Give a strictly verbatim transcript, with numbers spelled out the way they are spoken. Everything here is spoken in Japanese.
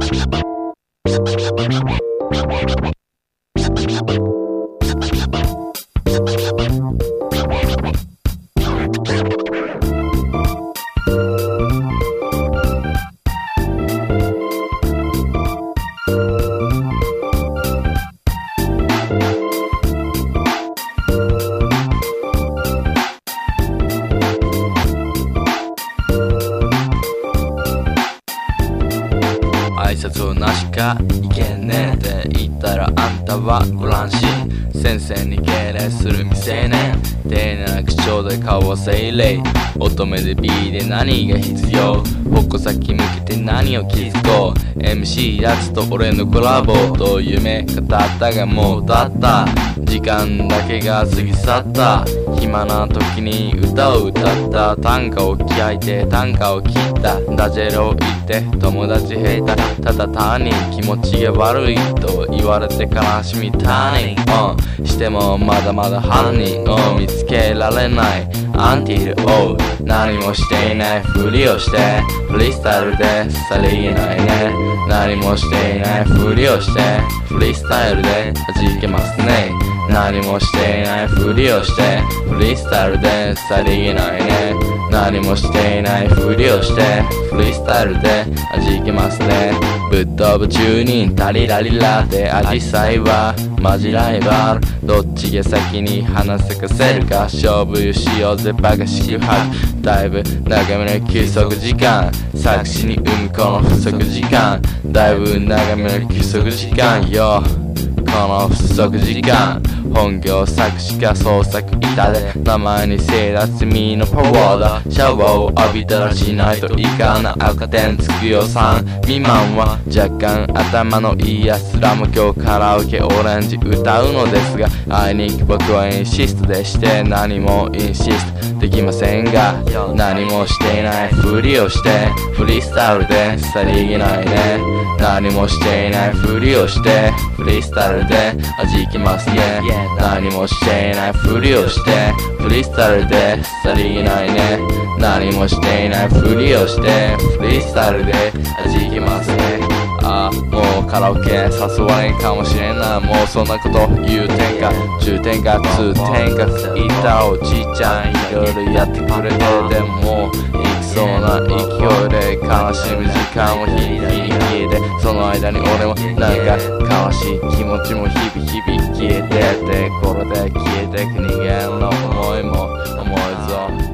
挨拶なしかいけねえって言ったらあんたはご乱心。先生に敬礼する未成年、丁寧な口調で顔を精霊。乙女で B で何が必要、矛先向けて何を気づこう。 エムシー やつと俺のコラボと夢語ったがもう経った。時間だけが過ぎ去った。暇な時に歌を歌った。短歌を聞いて短歌を切った。ダジェロ言って友達減った。ただ単に気持ちが悪いと言われて悲しみターニング、うん、してもまだまだ犯人を見つけられない。アンティルを何もしていないふりをしてフリースタイルでさりげないね。何もしていないふりをしてフリースタイルで弾けますね。何もしていないふりをしてフリースタイルでさりげないね。何もしていないふりをしてフリースタイルで弾けますね。ぶっ飛ぶ中人タリラリラでアジサイはマジライバル。どっちが先に花咲かせるか勝負しようぜバカ宿泊。だいぶ長めの休息時間、作詞に生むこの不足時間。だいぶ長めの休息時間よ、この不足時間。本業作詞家創作板で名前にせいだ罪のパワーだ。シャワーを浴びたらしないといかな赤点つくよさん未満は若干頭のいいやつらも今日カラオケオレンジ歌うのですが、あいにく僕はインシストでして何もインシストできませんが、何もしていないふりをしてフリースタイルでさりげないね。何もしていないふりをしてフリースタイルで弾きますね。何もしていないふりをしてフリースタイルでさりげないね。何もしていないふりをしてフリースタイルで弾きますね。ああもうカラオケ誘われんかもしれんな。もうそんなこと言うてんか中点か通点かいったおじいちゃんいろいろやってくれて、でももういきそうな勢いで悲しむ時間も日々日々消えて、その間に俺もなんか悲しい気持ちも日々日々消えてって、これで消えてく人間の思いも重いぞ。